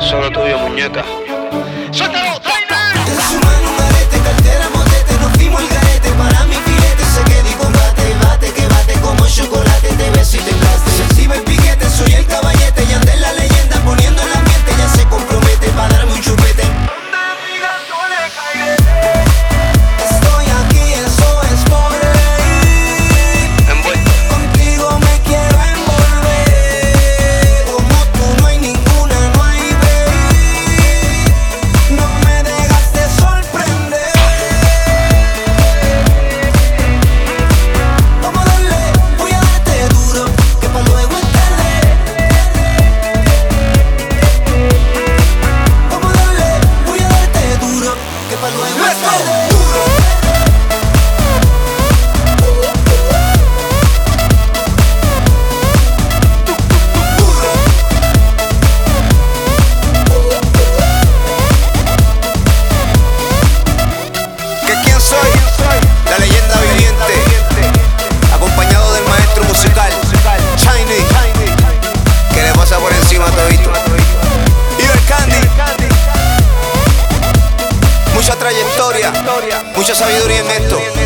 solo tuyo, muñeca. ¡Suéltalo! En su mano un arete, cartera, motete, nos fuimos al garete. Para mi filete se queda y combate, bate, que bate como chocolate, te beso y te plaste. Se exhibe el piquete, soy el caballete, y ande la leyenda poniendo el ambiente. Ya se compromete pa' darme un chupete. Estoy aquí, eso es por ley. Contigo me quiero envolver. Como tú no hay ninguna, no hay babe. No me dejas de sorprender. Vamos a darle, voy a darte duro, que pa' luego es tarde. Vamos a darle, voy a darte duro, que pa' luego es tarde. ¿Que quién soy? La leyenda viviente, acompañado del maestro musical Shiny, que le pasa por encima a todito. Y el Candy, mucha trayectoria, mucha sabiduría en esto.